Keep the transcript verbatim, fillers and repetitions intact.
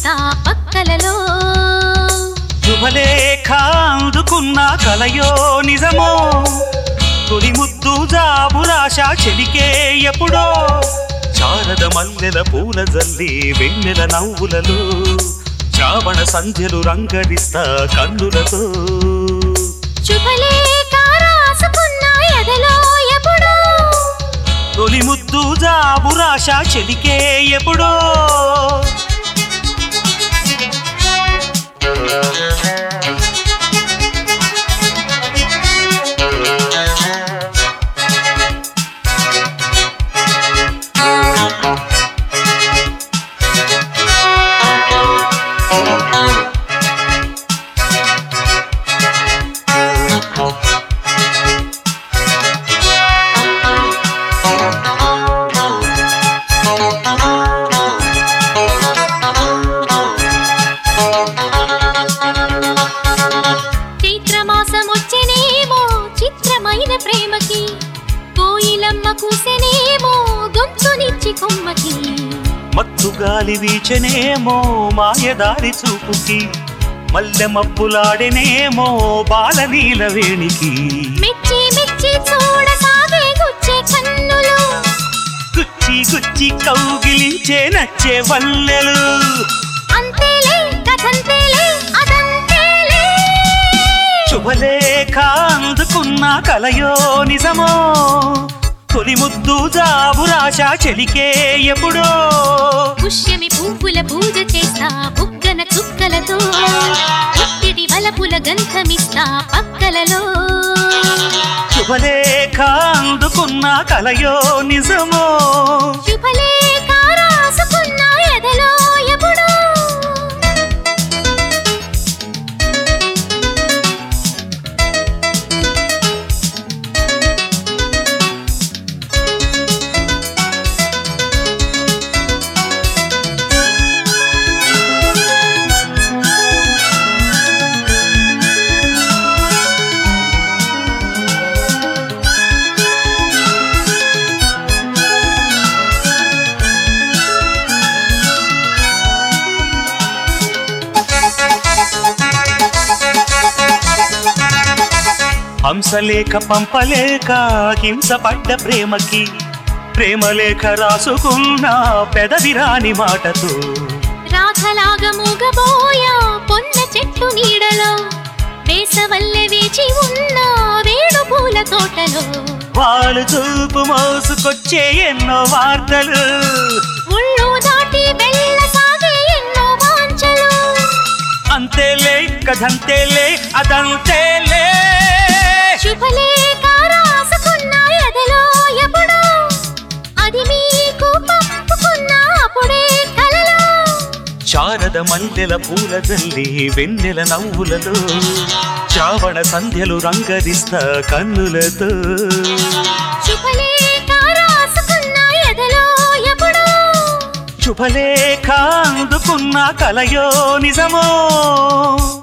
రంగరిస్తా పక్కలలో శుభలేఖ అందుకున్న కలయో నిజమో తొలి ముద్దు జాబురాశ చెలికే ఎప్పుడో శారద మల్లెల పూల జల్లి వెన్నెల నవ్వులలో శ్రావణ సంధ్యలు రంగరిస్తా కన్నులతో శుభలేఖ రాసుకున్న ఎదలో ఎప్పుడో తొలి ముద్దు జాబురాశ చెలికే ఎప్పుడో ప్రేమకి కోయిలమ్మ కూసెనేమో గొంతునిచ్చి కొమ్మకి మత్తు గాలి వీచెనేమో మాయదారి చూపుకి మల్లె మబ్బులాడెనేమో బాలనీల వేణికి మెచ్చి మెచ్చి చూడసాగే గుచ్చే కన్నులు గుచ్చి గుచ్చి కౌగిలించే నచ్చే వల్లెలు అంతేలే కథంతేలే అదంతేలే శుభలేఖ అందుకున్న కలయో నిజమో తొలి ముద్దు జాబురాశ చెలికే ఎప్పుడో పుష్యమి పువ్వుల పూజ చేస్తా బుగ్గన చుక్కలతో పుట్టిడి వలపుల గంధమిస్తా పక్కలలో శుభలేఖ అందుకున్న కలయో నిజమో శుభలేఖ రాసుకున్న ఎదలో ఎప్పుడో హంసలేఖ పంపలేక హింసపడ్డ ప్రేమకి ప్రేమలేఖ రాసుకున్న పెదవిరాని మాటతో రాధలాగా మూగబోయా పొన్న చెట్టు నీడలో వేసవల్లె వేచి ఉన్న వేణు పూల తోటలో వాళ్ళు చూపు మోసుకొచ్చే ఎన్నో వార్తలు ముళ్ళు దాటి వెళ్ళసాగే ఎన్నో వాంఛలు అంతేలే కథంతేలే అదంతేలే శుభలేఖ రాసుకున్న ఎదలో ఎప్పుడో అది మీకు పంపుకున్న అప్పుడే కలలో శారద మల్లెల పూల జల్లి వెన్నెల నవ్వులలో శ్రావణ సంధ్యలు రంగరిస్తా కన్నులతో శుభలేఖ రాసుకున్న ఎదలో ఎప్పుడో శుభలేఖ అందుకున్న కలయో నిజమో